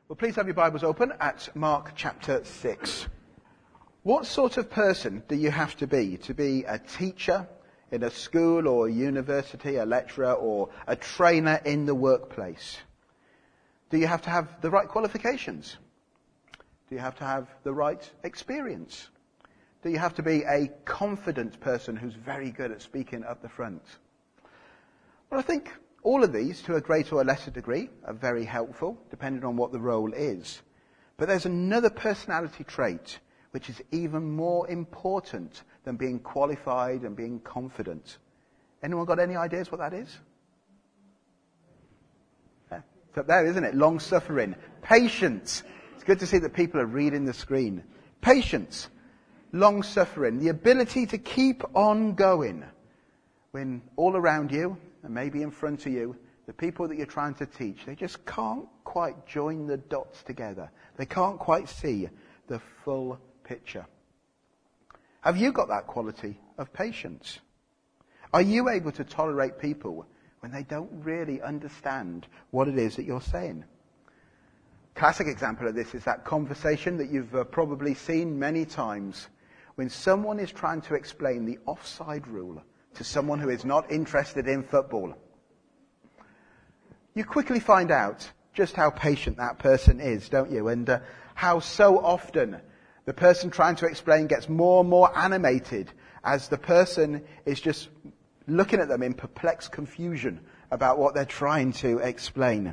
Well, please have your Bibles open at Mark chapter 6. What sort of person do you have to be a teacher in a school or a university, a lecturer or a trainer in the workplace? Do you have to have the right qualifications? Do you have to have the right experience? Do you have to be a confident person who's very good at speaking up the front? Well, I think all of these, to a greater or lesser degree, are very helpful, depending on what the role is. But there's another personality trait which is even more important than being qualified and being confident. Anyone got any ideas what that is? Yeah, it's up there, isn't it? Long-suffering. Patience. It's good to see that people are reading the screen. Patience. Long-suffering. The ability to keep on going when all around you, and maybe in front of you, the people that you're trying to teach, they just can't quite join the dots together. They can't quite see the full picture. Have you got that quality of patience? Are you able to tolerate people when they don't really understand what it is that you're saying? Classic example of this is that conversation that you've probably seen many times when someone is trying to explain the offside rule to someone who is not interested in football. You quickly find out just how patient that person is, don't you? And how so often the person trying to explain gets more and more animated as the person is just looking at them in perplexed confusion about what they're trying to explain.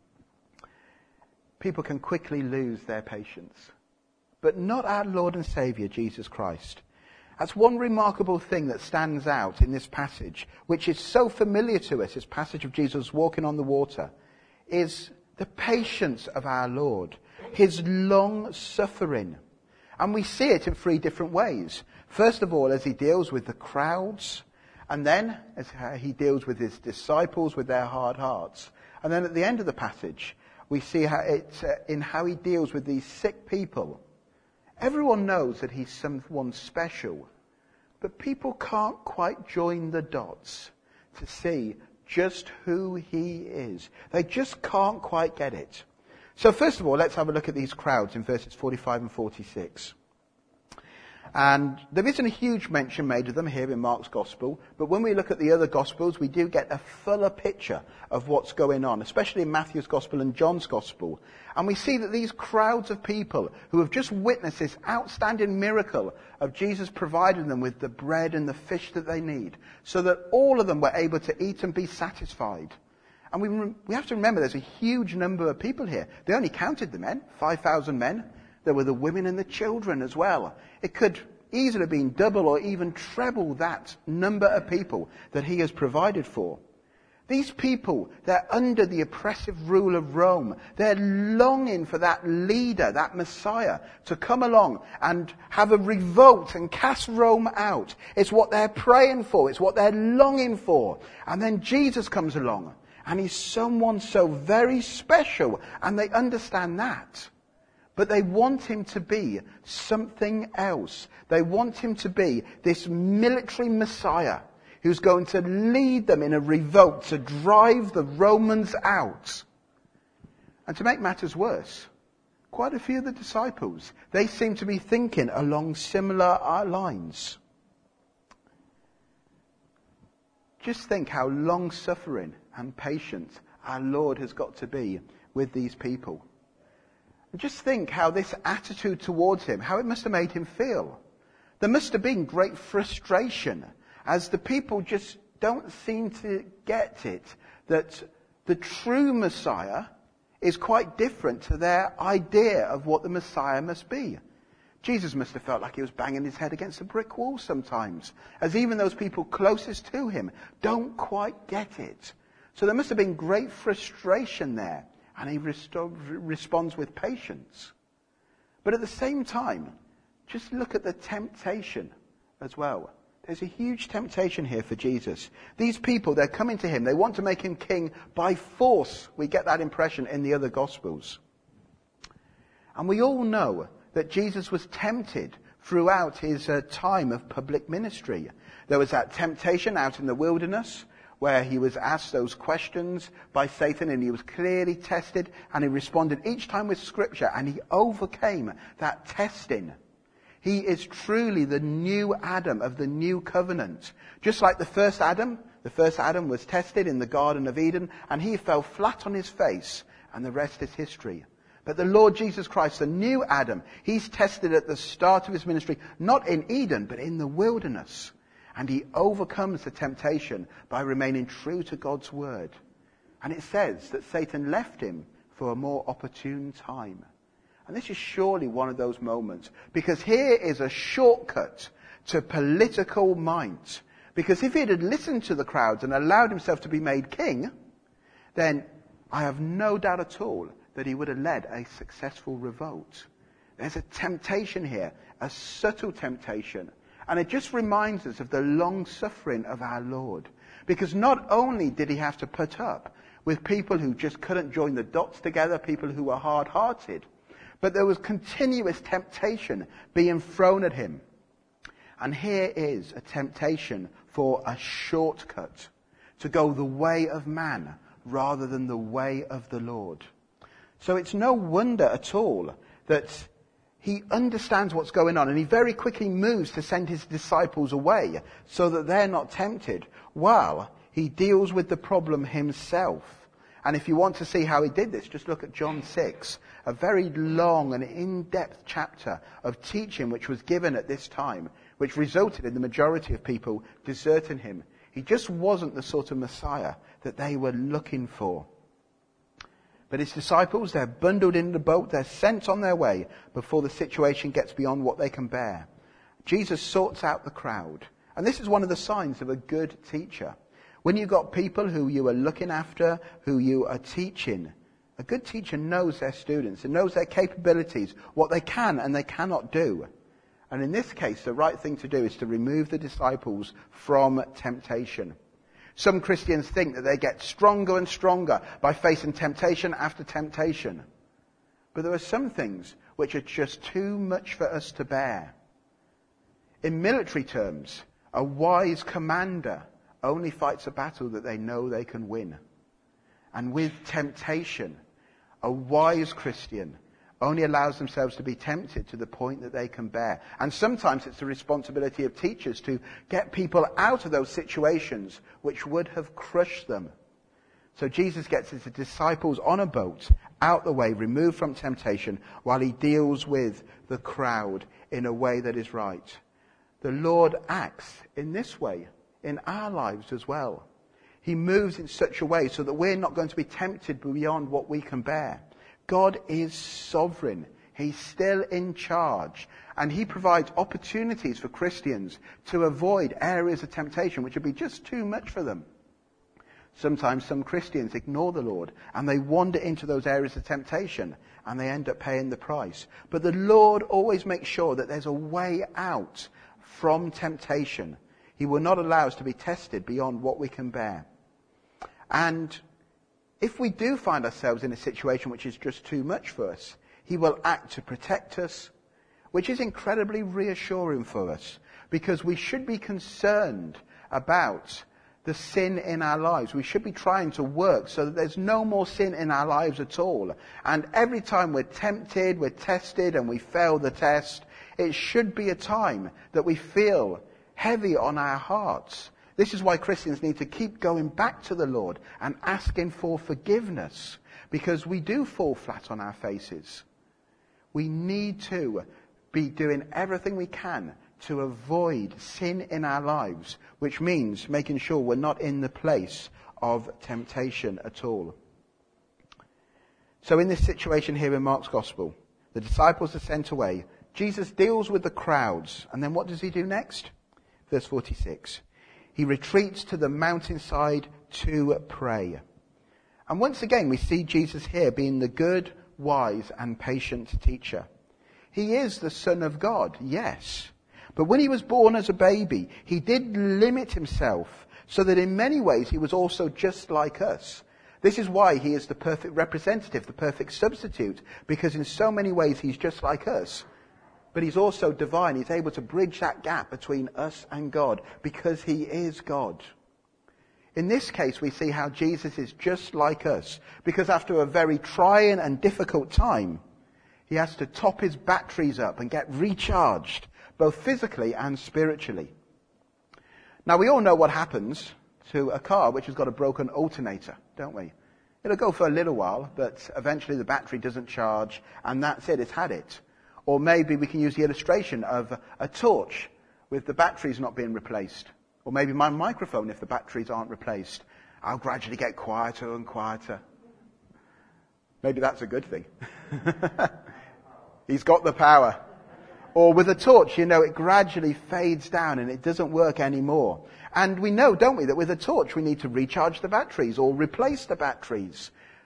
People can quickly lose their patience. But not our Lord and Saviour, Jesus Christ. That's one remarkable thing that stands out in this passage, which is so familiar to us, this passage of Jesus walking on the water, is the patience of our Lord, his long suffering. And we see it in three different ways. First of all, as he deals with the crowds, and then as he deals with his disciples with their hard hearts. And then at the end of the passage, we see how he deals with these sick people. Everyone knows that he's someone special, but people can't quite join the dots to see just who he is. They just can't quite get it. So first of all, let's have a look at these crowds in verses 45 and 46. And there isn't a huge mention made of them here in Mark's Gospel, but when we look at the other Gospels, we do get a fuller picture of what's going on, especially in Matthew's Gospel and John's Gospel. And we see that these crowds of people who have just witnessed this outstanding miracle of Jesus providing them with the bread and the fish that they need, so that all of them were able to eat and be satisfied. And we have to remember there's a huge number of people here. They only counted the men, 5,000 men. There were the women and the children as well. It could easily have been double or even treble that number of people that he has provided for. These people, they're under the oppressive rule of Rome. They're longing for that leader, that Messiah, to come along and have a revolt and cast Rome out. It's what they're praying for. It's what they're longing for. And then Jesus comes along, and he's someone so very special, and they understand that. But they want him to be something else. They want him to be this military Messiah who's going to lead them in a revolt to drive the Romans out. And to make matters worse, quite a few of the disciples, they seem to be thinking along similar lines. Just think how long-suffering and patient our Lord has got to be with these people. And just think how this attitude towards him, how it must have made him feel. There must have been great frustration as the people just don't seem to get it, that the true Messiah is quite different to their idea of what the Messiah must be. Jesus must have felt like he was banging his head against a brick wall sometimes, as even those people closest to him don't quite get it. So there must have been great frustration there. And he responds with patience. But at the same time, just look at the temptation as well. There's a huge temptation here for Jesus. These people, they're coming to him. They want to make him king by force. We get that impression in the other Gospels. And we all know that Jesus was tempted throughout his time of public ministry. There was that temptation out in the wilderness where he was asked those questions by Satan and he was clearly tested and he responded each time with scripture and he overcame that testing. He is truly the new Adam of the new covenant. Just like the first Adam was tested in the Garden of Eden and he fell flat on his face and the rest is history. But the Lord Jesus Christ, the new Adam, he's tested at the start of his ministry, not in Eden, but in the wilderness. And he overcomes the temptation by remaining true to God's word. And it says that Satan left him for a more opportune time. And this is surely one of those moments, because here is a shortcut to political might. Because if he had listened to the crowds and allowed himself to be made king, then I have no doubt at all that he would have led a successful revolt. There's a temptation here, a subtle temptation. And it just reminds us of the long suffering of our Lord. Because not only did he have to put up with people who just couldn't join the dots together, people who were hard-hearted, but there was continuous temptation being thrown at him. And here is a temptation for a shortcut, to go the way of man rather than the way of the Lord. So it's no wonder at all that he understands what's going on and he very quickly moves to send his disciples away so that they're not tempted while he deals with the problem himself. And if you want to see how he did this, just look at John 6, a very long and in-depth chapter of teaching which was given at this time, which resulted in the majority of people deserting him. He just wasn't the sort of Messiah that they were looking for. But his disciples, they're bundled in the boat, they're sent on their way before the situation gets beyond what they can bear. Jesus sorts out the crowd. And this is one of the signs of a good teacher. When you've got people who you are looking after, who you are teaching, a good teacher knows their students and knows their capabilities, what they can and they cannot do. And in this case, the right thing to do is to remove the disciples from temptation. Some Christians think that they get stronger and stronger by facing temptation after temptation. But there are some things which are just too much for us to bear. In military terms, a wise commander only fights a battle that they know they can win. And with temptation, a wise Christian only allows themselves to be tempted to the point that they can bear. And sometimes it's the responsibility of teachers to get people out of those situations which would have crushed them. So Jesus gets his disciples on a boat, out the way, removed from temptation, while he deals with the crowd in a way that is right. The Lord acts in this way in our lives as well. He moves in such a way so that we're not going to be tempted beyond what we can bear. God is sovereign. He's still in charge. And he provides opportunities for Christians to avoid areas of temptation which would be just too much for them. Sometimes some Christians ignore the Lord and they wander into those areas of temptation and they end up paying the price. But the Lord always makes sure that there's a way out from temptation. He will not allow us to be tested beyond what we can bear. And if we do find ourselves in a situation which is just too much for us, he will act to protect us, which is incredibly reassuring for us, because we should be concerned about the sin in our lives. We should be trying to work so that there's no more sin in our lives at all. And every time we're tempted, we're tested, and we fail the test, it should be a time that we feel heavy on our hearts. This is why Christians need to keep going back to the Lord and asking for forgiveness, because we do fall flat on our faces. We need to be doing everything we can to avoid sin in our lives, which means making sure we're not in the place of temptation at all. So in this situation here in Mark's Gospel, the disciples are sent away. Jesus deals with the crowds. And then what does he do next? Verse 46. He retreats to the mountainside to pray. And once again, we see Jesus here being the good, wise, and patient teacher. He is the Son of God, yes. But when he was born as a baby, he did limit himself so that in many ways he was also just like us. This is why he is the perfect representative, the perfect substitute, because in so many ways he's just like us. But he's also divine. He's able to bridge that gap between us and God because he is God. In this case, we see how Jesus is just like us, because after a very trying and difficult time, he has to top his batteries up and get recharged, both physically and spiritually. Now, we all know what happens to a car which has got a broken alternator, don't we? It'll go for a little while, but eventually the battery doesn't charge, and that's it, it's had it. Or maybe we can use the illustration of a torch with the batteries not being replaced. Or maybe my microphone, if the batteries aren't replaced. I'll gradually get quieter and quieter. Maybe that's a good thing. He's got the power. Or with a torch, it gradually fades down and it doesn't work anymore. And we know, don't we, that with a torch we need to recharge the batteries or replace the batteries.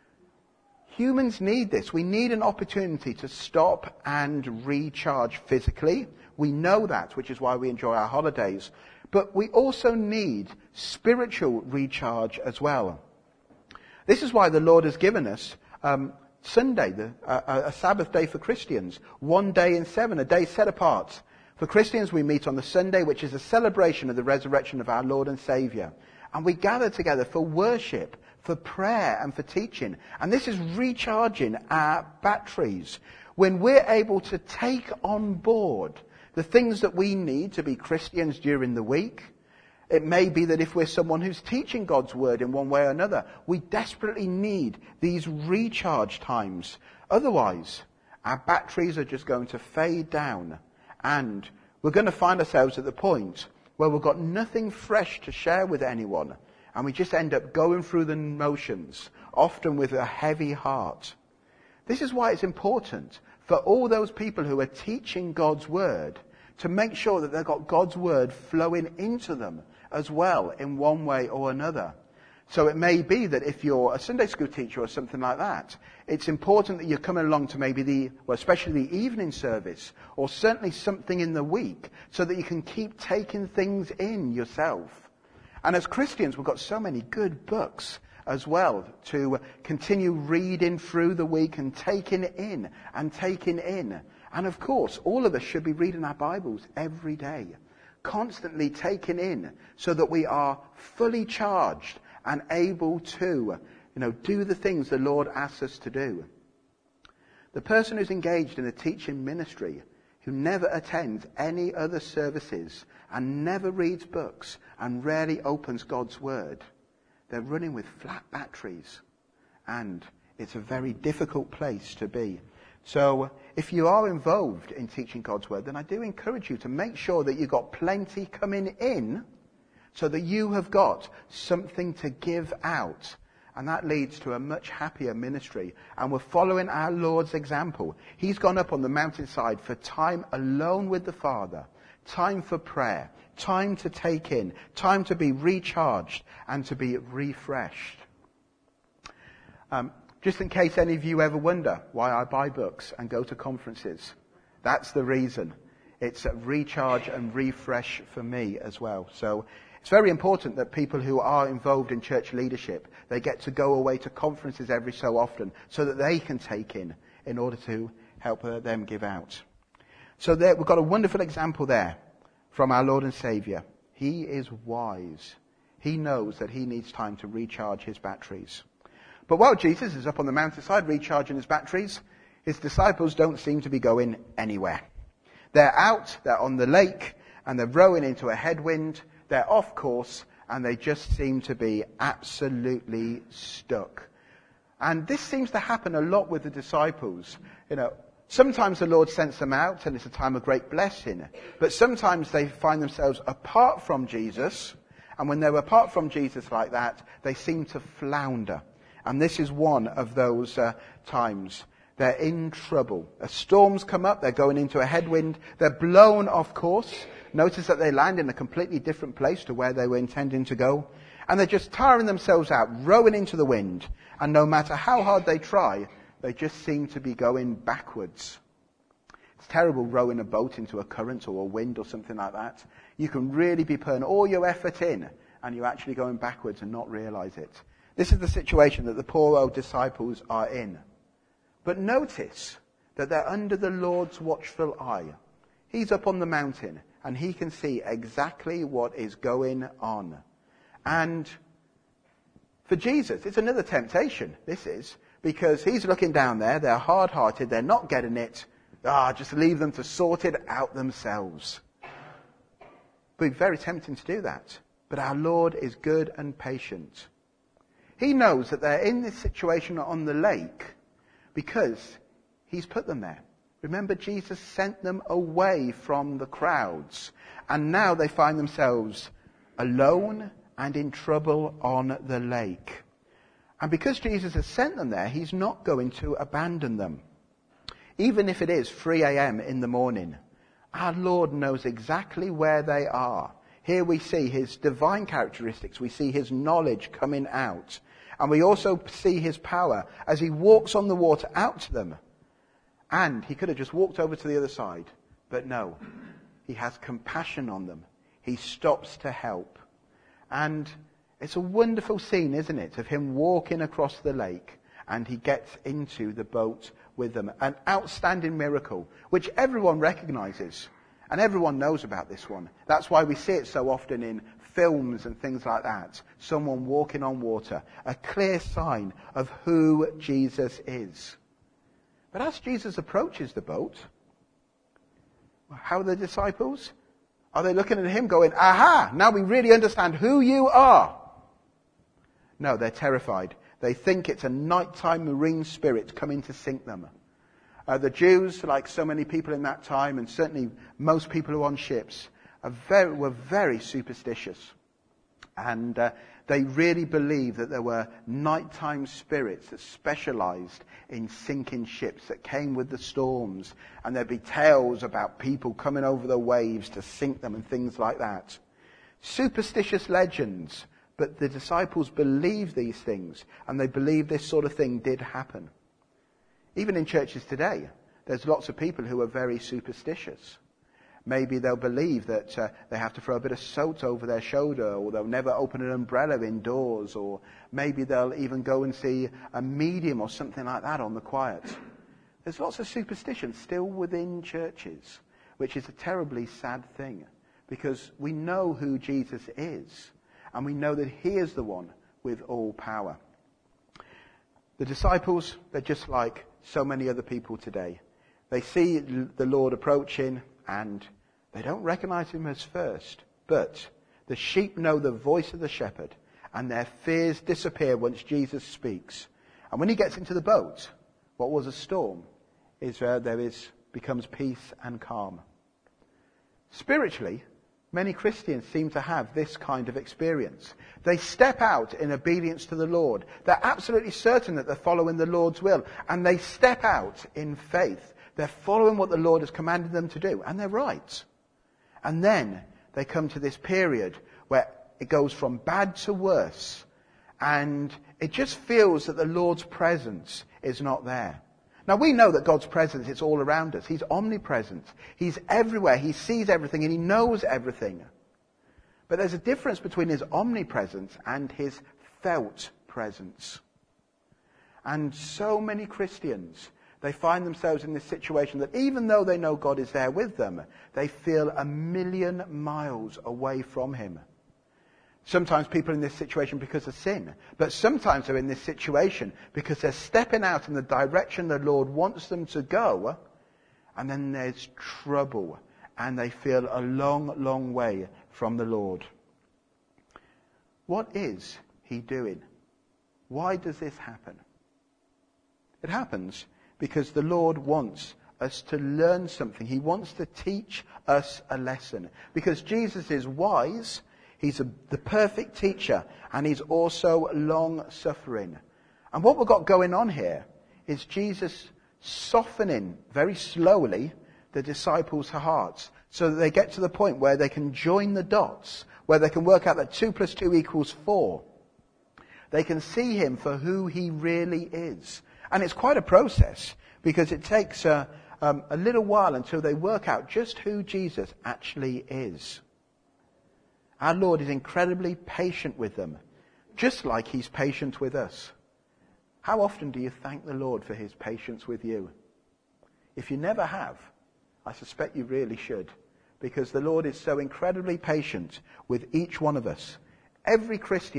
Humans need this. We need an opportunity to stop and recharge physically. We know that, which is why we enjoy our holidays. But we also need spiritual recharge as well. This is why the Lord has given us Sunday, a Sabbath day for Christians. 1 day in 7, a day set apart. For Christians, we meet on the Sunday, which is a celebration of the resurrection of our Lord and Saviour. And we gather together for worship, for prayer and for teaching. And this is recharging our batteries. When we're able to take on board the things that we need to be Christians during the week, it may be that if we're someone who's teaching God's word in one way or another, we desperately need these recharge times. Otherwise, our batteries are just going to fade down and we're going to find ourselves at the point where we've got nothing fresh to share with anyone and we just end up going through the motions, often with a heavy heart. This is why it's important for all those people who are teaching God's word to make sure that they've got God's word flowing into them as well in one way or another. So it may be that if you're a Sunday school teacher or something like that, it's important that you're coming along to maybe especially the evening service, or certainly something in the week, so that you can keep taking things in yourself. And as Christians, we've got so many good books as well to continue reading through the week and taking it in and taking in. And of course, all of us should be reading our Bibles every day, constantly taking in, so that we are fully charged and able to, do the things the Lord asks us to do. The person who's engaged in a teaching ministry, who never attends any other services and never reads books and rarely opens God's word, they're running with flat batteries, and it's a very difficult place to be. So if you are involved in teaching God's word, then I do encourage you to make sure that you've got plenty coming in, so that you have got something to give out. And that leads to a much happier ministry. And we're following our Lord's example. He's gone up on the mountainside for time alone with the Father, time for prayer, time to take in, time to be recharged and to be refreshed. Just in case any of you ever wonder why I buy books and go to conferences, that's the reason. It's a recharge and refresh for me as well. So it's very important that people who are involved in church leadership, they get to go away to conferences every so often so that they can take in order to help them give out. So there, we've got a wonderful example there from our Lord and Saviour. He is wise. He knows that he needs time to recharge his batteries. But while Jesus is up on the mountainside recharging his batteries, his disciples don't seem to be going anywhere. They're out, they're on the lake, and they're rowing into a headwind. They're off course, and they just seem to be absolutely stuck. And this seems to happen a lot with the disciples. Sometimes the Lord sends them out, and it's a time of great blessing. But sometimes they find themselves apart from Jesus, and when they're apart from Jesus like that, they seem to flounder. And this is one of those times. They're in trouble. As storms come up, they're going into a headwind. They're blown off course. Notice that they land in a completely different place to where they were intending to go. And they're just tiring themselves out, rowing into the wind. And no matter how hard they try, they just seem to be going backwards. It's terrible rowing a boat into a current or a wind or something like that. You can really be putting all your effort in, and you're actually going backwards and not realize it. This is the situation that the poor old disciples are in. But notice that they're under the Lord's watchful eye. He's up on the mountain, and he can see exactly what is going on. And For Jesus, it's another temptation, this is, because he's looking down there, they're hard-hearted, they're not getting it. Just leave them to sort it out themselves. It would be very tempting to do that. But our Lord is good and patient. He knows that they're in this situation on the lake because he's put them there. Remember, Jesus sent them away from the crowds. And now they find themselves alone and in trouble on the lake. And because Jesus has sent them there, he's not going to abandon them. Even if it is 3 a.m. in the morning, our Lord knows exactly where they are. Here we see his divine characteristics. We see his knowledge coming out. And we also see his power as he walks on the water out to them. And he could have just walked over to the other side. But no, he has compassion on them. He stops to help. And it's a wonderful scene, isn't it, of him walking across the lake. And he gets into the boat with them. An outstanding miracle, which everyone recognizes. And everyone knows about this one. That's why we see it so often in films and things like that. Someone walking on water. A clear sign of who Jesus is. But as Jesus approaches the boat, how are the disciples? Are they looking at him going, aha, now we really understand who you are? No, they're terrified. They think it's a nighttime marine spirit coming to sink them. The Jews, like so many people in that time, and certainly most people who are on ships, were very superstitious. And they really believed that there were nighttime spirits that specialized in sinking ships, that came with the storms. And there'd be tales about people coming over the waves to sink them and things like that. Superstitious legends. But the disciples believed these things, and they believed this sort of thing did happen. Even in churches today, there's lots of people who are very superstitious. Maybe they'll believe that they have to throw a bit of salt over their shoulder, or they'll never open an umbrella indoors, or maybe they'll even go and see a medium or something like that on the quiet. There's lots of superstition still within churches, which is a terribly sad thing, because we know who Jesus is. And we know that he is the one with all power. The disciples, they're just like so many other people today. They see the Lord approaching and they don't recognize him as first. But the sheep know the voice of the shepherd and their fears disappear once Jesus speaks. And when he gets into the boat, what was a storm becomes peace and calm. Spiritually, many Christians seem to have this kind of experience. They step out in obedience to the Lord. They're absolutely certain that they're following the Lord's will. And they step out in faith. They're following what the Lord has commanded them to do. And they're right. And then they come to this period where it goes from bad to worse. And it just feels that the Lord's presence is not there. Now we know that God's presence is all around us. He's omnipresent. He's everywhere. He sees everything and he knows everything. But there's a difference between his omnipresence and his felt presence. And so many Christians, they find themselves in this situation that even though they know God is there with them, they feel 1,000,000 miles away from him. Sometimes people are in this situation because of sin. But sometimes they're in this situation because they're stepping out in the direction the Lord wants them to go. And then there's trouble. And they feel a long, long way from the Lord. What is he doing? Why does this happen? It happens because the Lord wants us to learn something. He wants to teach us a lesson. Because Jesus is wise. He's the perfect teacher, and he's also long-suffering. And what we've got going on here is Jesus softening very slowly the disciples' hearts so that they get to the point where they can join the dots, where they can work out that 2 + 2 = 4. They can see him for who he really is. And it's quite a process because it takes a little while until they work out just who Jesus actually is. Our Lord is incredibly patient with them, just like he's patient with us. How often do you thank the Lord for his patience with you? If you never have, I suspect you really should, because the Lord is so incredibly patient with each one of us. Every Christian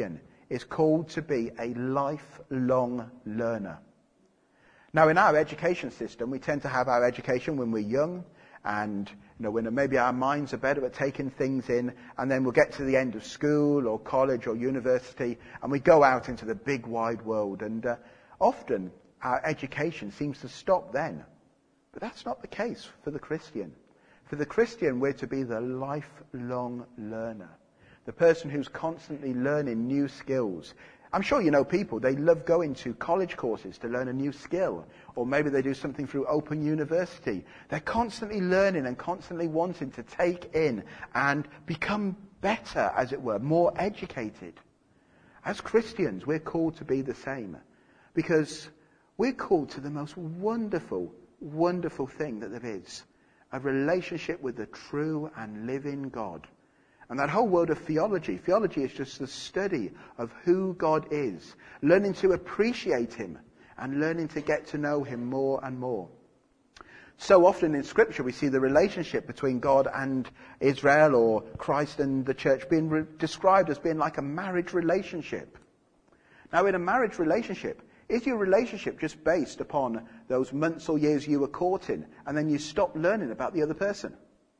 is called to be a lifelong learner. Now, in our education system, we tend to have our education when we're young, and when maybe our minds are better at taking things in, and then we'll get to the end of school or college or university, and we go out into the big wide world. And often our education seems to stop then. But that's not the case for the Christian. For the Christian, we're to be the lifelong learner, the person who's constantly learning new skills. I'm sure you know people, they love going to college courses to learn a new skill, or maybe they do something through Open University. They're constantly learning and constantly wanting to take in and become better, as it were, more educated. As Christians, we're called to be the same, because we're called to the most wonderful, wonderful thing that there is, a relationship with the true and living God. And that whole world of theology is just the study of who God is, learning to appreciate him and learning to get to know him more and more. So often in Scripture we see the relationship between God and Israel, or Christ and the church, being described as being like a marriage relationship. Now, in a marriage relationship, is your relationship just based upon those months or years you were courting and then you stop learning about the other person?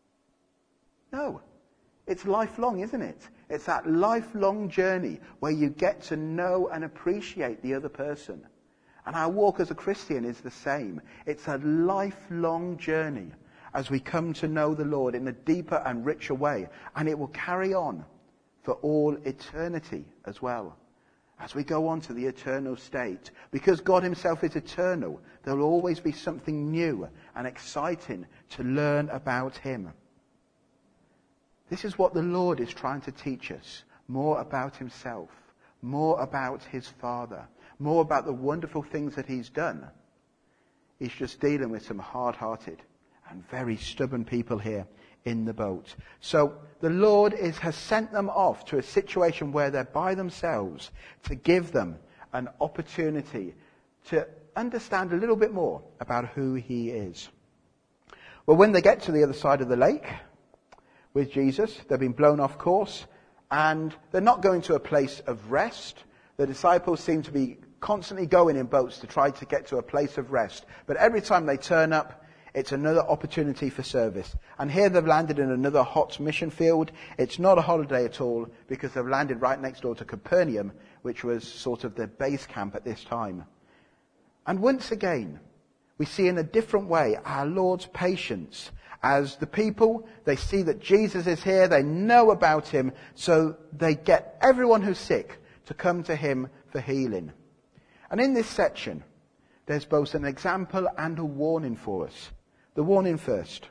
No. It's lifelong, isn't it? It's that lifelong journey where you get to know and appreciate the other person. And our walk as a Christian is the same. It's a lifelong journey as we come to know the Lord in a deeper and richer way. And it will carry on for all eternity as well, as we go on to the eternal state. Because God himself is eternal, there will always be something new and exciting to learn about him. This is what the Lord is trying to teach us, more about himself, more about his Father, more about the wonderful things that he's done. He's just dealing with some hard-hearted and very stubborn people here in the boat. So the Lord has sent them off to a situation where they're by themselves, to give them an opportunity to understand a little bit more about who he is. Well, when they get to the other side of the lake with Jesus, they've been blown off course, and they're not going to a place of rest. The disciples seem to be constantly going in boats to try to get to a place of rest. But every time they turn up, it's another opportunity for service. And here they've landed in another hot mission field. It's not a holiday at all, because they've landed right next door to Capernaum, which was sort of their base camp at this time. And once again, we see in a different way our Lord's patience. As the people, they see that Jesus is here, they know about him, so they get everyone who's sick to come to him for healing. And in this section, there's both an example and a warning for us. The warning first.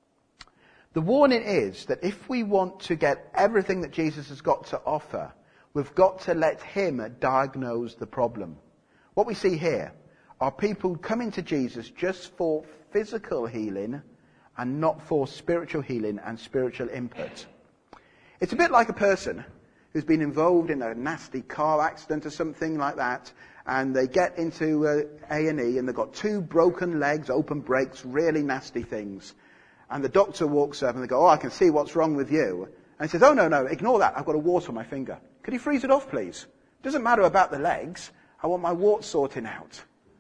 The warning is that if we want to get everything that Jesus has got to offer, we've got to let him diagnose the problem. What we see here are people coming to Jesus just for physical healing and not for spiritual healing and spiritual input. It's a bit like a person who's been involved in a nasty car accident or something like that, and they get into A&E and they've got 2 broken legs, open breaks, really nasty things. And the doctor walks up and they go, "Oh, I can see what's wrong with you." And he says, "Oh, no, ignore that. I've got a wart on my finger. Could you freeze it off, please? Doesn't matter about the legs. I want my wart sorting out."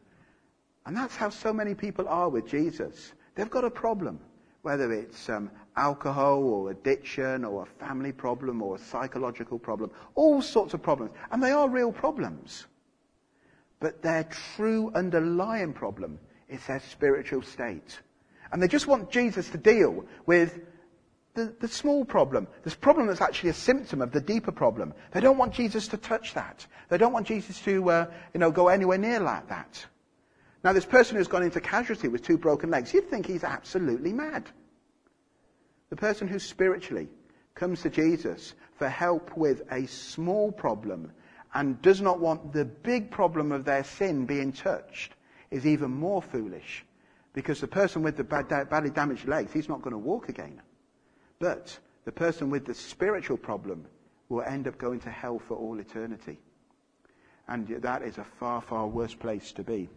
And that's how so many people are with Jesus. They've got a problem, whether it's alcohol or addiction or a family problem or a psychological problem, all sorts of problems. And they are real problems. But their true underlying problem is their spiritual state. And they just want Jesus to deal with the small problem, this problem that's actually a symptom of the deeper problem. They don't want Jesus to touch that. They don't want Jesus to go anywhere near like that. Now, this person who's gone into casualty with 2 broken legs, you'd think he's absolutely mad. The person who spiritually comes to Jesus for help with a small problem and does not want the big problem of their sin being touched is even more foolish, because the person with the badly damaged legs, he's not going to walk again. But the person with the spiritual problem will end up going to hell for all eternity. And that is a far, far worse place to be.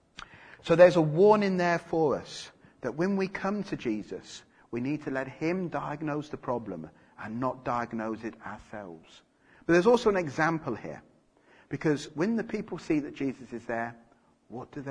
So there's a warning there for us that when we come to Jesus, we need to let him diagnose the problem and not diagnose it ourselves. But there's also an example here. Because when the people see that Jesus is there, what do?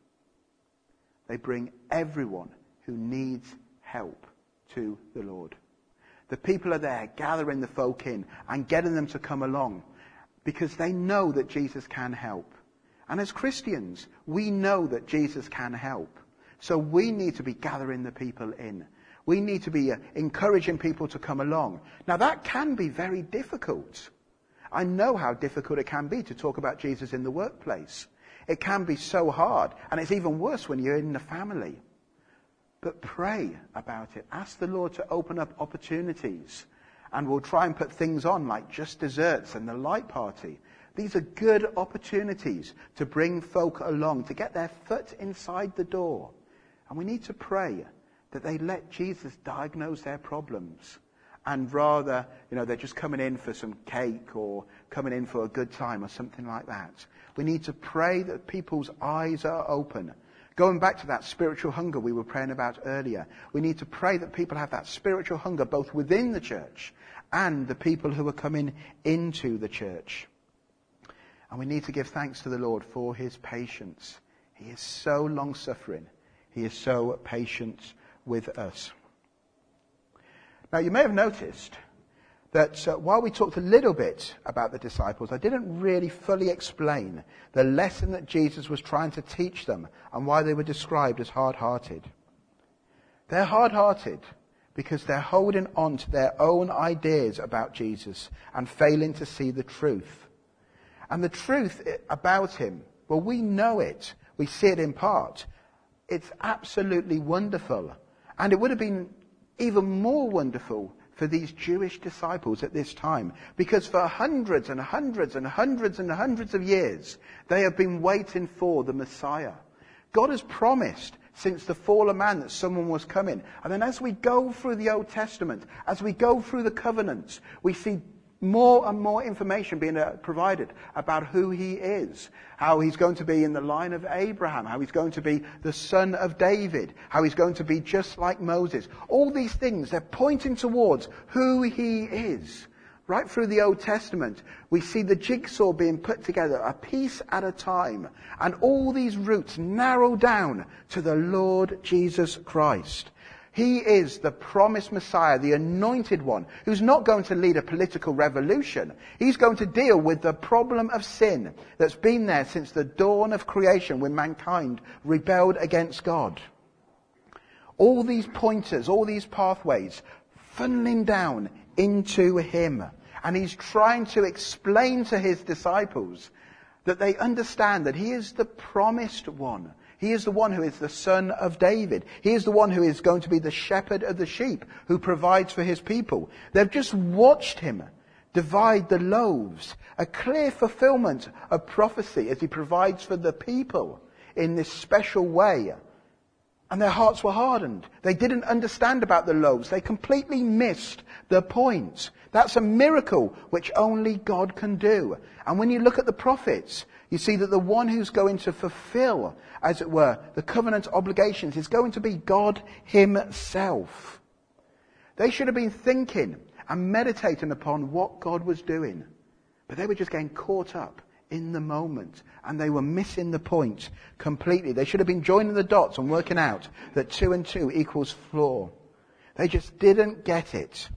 They bring everyone who needs help to the Lord. The people are there gathering the folk in and getting them to come along because they know that Jesus can help. And as Christians, we know that Jesus can help. So we need to be gathering the people in. We need to be encouraging people to come along. Now that can be very difficult. I know how difficult it can be to talk about Jesus in the workplace. It can be so hard, and it's even worse when you're in the family. But pray about it. Ask the Lord to open up opportunities. And we'll try and put things on like Just Desserts and the Light Party. These are good opportunities to bring folk along, to get their foot inside the door. And we need to pray that they let Jesus diagnose their problems. And rather, they're just coming in for some cake or coming in for a good time or something like that. We need to pray that people's eyes are open. Going back to that spiritual hunger we were praying about earlier, we need to pray that people have that spiritual hunger both within the church and the people who are coming into the church. And we need to give thanks to the Lord for his patience. He is so long-suffering. He is so patient with us. Now, you may have noticed that while we talked a little bit about the disciples, I didn't really fully explain the lesson that Jesus was trying to teach them and why they were described as hard-hearted. They're hard-hearted because they're holding on to their own ideas about Jesus and failing to see the truth. And the truth about him, well, we know it. We see it in part. It's absolutely wonderful. And it would have been even more wonderful for these Jewish disciples at this time, because for hundreds and hundreds and hundreds and hundreds of years, they have been waiting for the Messiah. God has promised since the fall of man that someone was coming. And then as we go through the Old Testament, as we go through the covenants, we see more and more information being provided about who he is, how he's going to be in the line of Abraham, how he's going to be the son of David, how he's going to be just like Moses. All these things, they're pointing towards who he is. Right through the Old Testament, we see the jigsaw being put together, a piece at a time, and all these routes narrow down to the Lord Jesus Christ. He is the promised Messiah, the anointed one, who's not going to lead a political revolution. He's going to deal with the problem of sin that's been there since the dawn of creation when mankind rebelled against God. All these pointers, all these pathways, funneling down into him. And he's trying to explain to his disciples that they understand that he is the promised one. He is the one who is the son of David. He is the one who is going to be the shepherd of the sheep, who provides for his people. They've just watched him divide the loaves, a clear fulfillment of prophecy as he provides for the people in this special way. And their hearts were hardened. They didn't understand about the loaves. They completely missed the point. That's a miracle which only God can do. And when you look at the prophets, you see that the one who's going to fulfill, as it were, the covenant obligations is going to be God himself. They should have been thinking and meditating upon what God was doing. But they were just getting caught up in the moment. And they were missing the point completely. They should have been joining the dots and working out that 2 and 2 equals 4. They just didn't get it.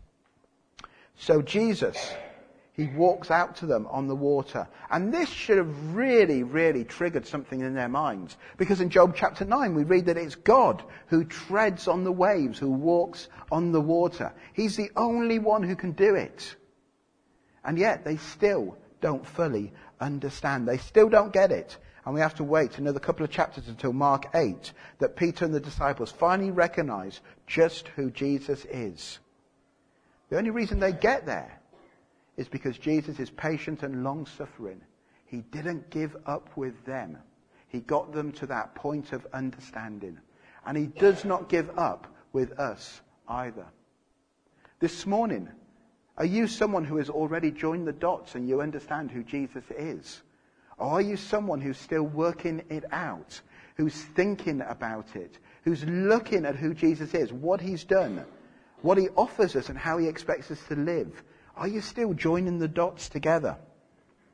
So Jesus, he walks out to them on the water. And this should have really, really triggered something in their minds. Because in Job chapter 9, we read that it's God who treads on the waves, who walks on the water. He's the only one who can do it. And yet they still don't fully understand. They still don't get it. And we have to wait another couple of chapters until Mark 8 that Peter and the disciples finally recognize just who Jesus is. The only reason they get there is because Jesus is patient and long-suffering. He didn't give up with them. He got them to that point of understanding. And he does not give up with us either. This morning, are you someone who has already joined the dots and you understand who Jesus is? Or are you someone who's still working it out, who's thinking about it, who's looking at who Jesus is, what he's done, what he offers us and how he expects us to live? Are you still joining the dots together?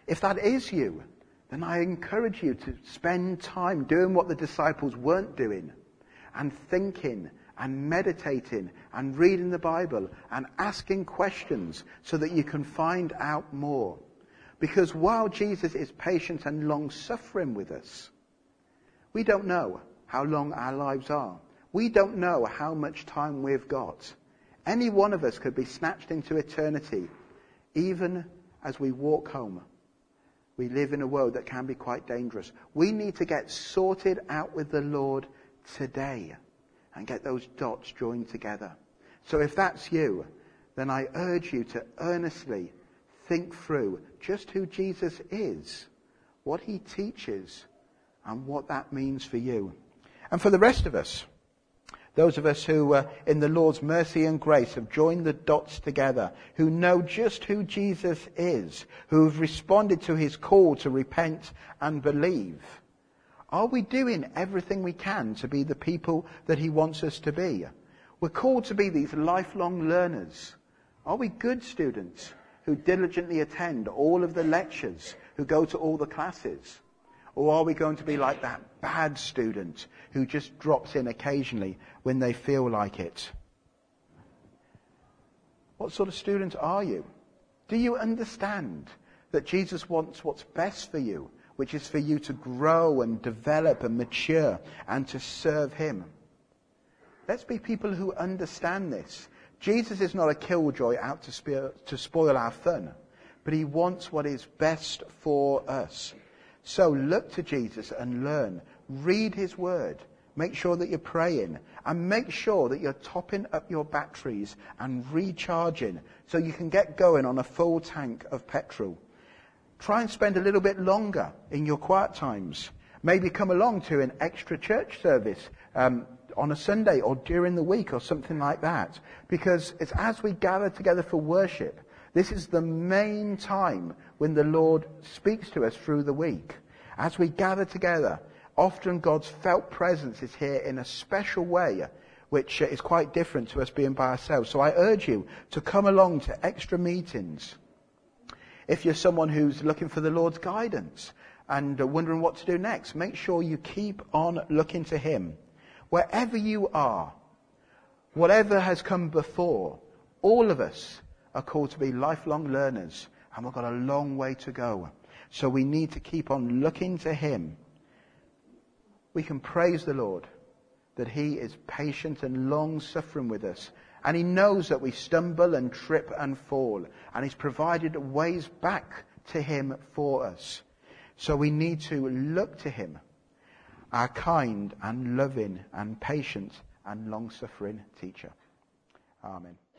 If that is you, then I encourage you to spend time doing what the disciples weren't doing, and thinking and meditating and reading the Bible and asking questions so that you can find out more. Because while Jesus is patient and long-suffering with us, we don't know how long our lives are. We don't know how much time we've got. Any one of us could be snatched into eternity, even as we walk home. We live in a world that can be quite dangerous. We need to get sorted out with the Lord today and get those dots joined together. So if that's you, then I urge you to earnestly think through just who Jesus is, what he teaches, and what that means for you. And for the rest of us, those of us who, in the Lord's mercy and grace, have joined the dots together, who know just who Jesus is, who have responded to his call to repent and believe, are we doing everything we can to be the people that he wants us to be? We're called to be these lifelong learners. Are we good students who diligently attend all of the lectures, who go to all the classes? Or are we going to be like that bad student who just drops in occasionally when they feel like it? What sort of student are you? Do you understand that Jesus wants what's best for you, which is for you to grow and develop and mature and to serve him? Let's be people who understand this. Jesus is not a killjoy out to spoil our fun, but he wants what is best for us. So look to Jesus and learn. Read his word. Make sure that you're praying. And make sure that you're topping up your batteries and recharging so you can get going on a full tank of petrol. Try and spend a little bit longer in your quiet times. Maybe come along to an extra church service on a Sunday or during the week or something like that. Because it's as we gather together for worship, this is the main time when the Lord speaks to us through the week. As we gather together, often God's felt presence is here in a special way, which is quite different to us being by ourselves. So I urge you to come along to extra meetings. If you're someone who's looking for the Lord's guidance and wondering what to do next, make sure you keep on looking to him. Wherever you are, whatever has come before, all of us are called to be lifelong learners, and we've got a long way to go. So we need to keep on looking to him. We can praise the Lord that he is patient and long-suffering with us, and he knows that we stumble and trip and fall, and he's provided ways back to him for us. So we need to look to him, our kind and loving and patient and long-suffering teacher. Amen.